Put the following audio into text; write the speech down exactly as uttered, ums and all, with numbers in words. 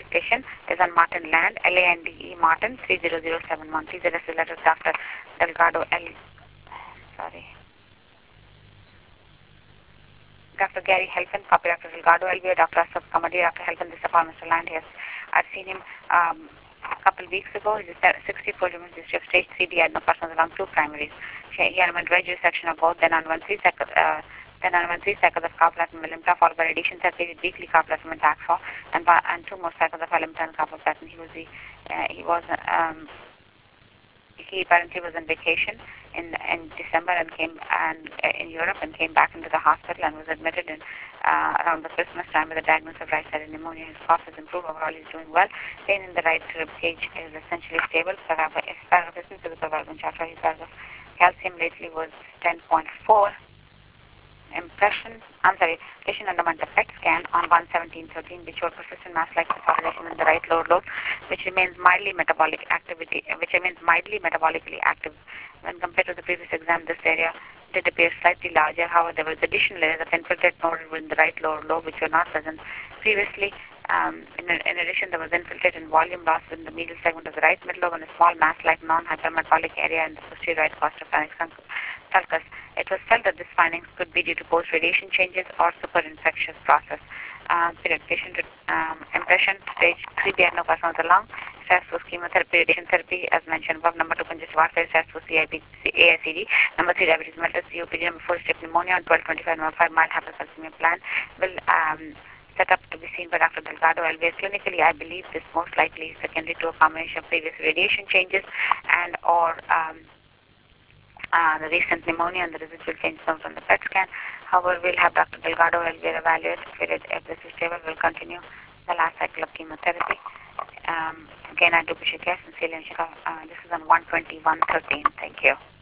Patient is on Martin Land, L A N D E Martin, three zero zero seven one. Please address the letter to Doctor Delgado L. Sorry. Doctor Gary Helfin, copy Doctor Delgado L V, Doctor Asaf Kamadi, Doctor Helfin, this is upon Mister Land. Yes, I've seen him um, a couple of weeks ago. He's sixty-four human history of stage three D adenocarcinoma along two primaries. He underwent right resection of both, then underwent three cycles, uh, then underwent three cycles of carfentanil and Alimta, followed by radiation therapy with weekly carfentanil and Taxol, and, and two more cycles of Alimta and carfentanil. He was the, uh, he was um, he apparently was on vacation in in December and came and uh, in Europe and came back into the hospital and was admitted in uh, around the Christmas time with a diagnosis of right-sided pneumonia. His cough has improved overall. He's doing well. Pain in the right rib cage is essentially stable. Paragraph calcium lately was ten point four. Impression, I'm sorry, patient underwent a P E T scan on one seventeen thirteen, which showed persistent mass-like consolidation in the right lower lobe, which remains mildly metabolic activity, which remains mildly metabolically active. When compared to the previous exam, this area did appear slightly larger. However, there was additional layers of infiltrate noted within the right lower lobe, which were not present previously. Um, in, in addition, there was infiltrate and volume loss within the medial segment of the right midlobe and a small mass-like non-hypermetabolic area in the posterior right costopharynx sulcus. It was felt that this findings could be due to post-radiation changes or super-infectious process. Uh, period. Patient um, impression, stage three B adenocarcinoma of the lung, S A S for chemotherapy, radiation therapy, as mentioned above. Number two, congestive heart failure, S A S for C I P, A I C D. Number three, diabetes mellitus, C O P D. Number four, strep pneumonia. On twelve twenty-five, number five, mild hypercalcemia plan will um, set up to be seen by Doctor Delgado L V. Clinically, I believe this most likely is secondary to a combination of previous radiation changes and or um, Uh, the recent pneumonia and the residual changes found on the P E T scan. However, we'll have Doctor Delgado L V evaluate. If this is stable, we'll continue the last cycle of chemotherapy. Um, again, I do appreciate your sincerely. Uh, this is on one twenty-one thirteen. Thank you.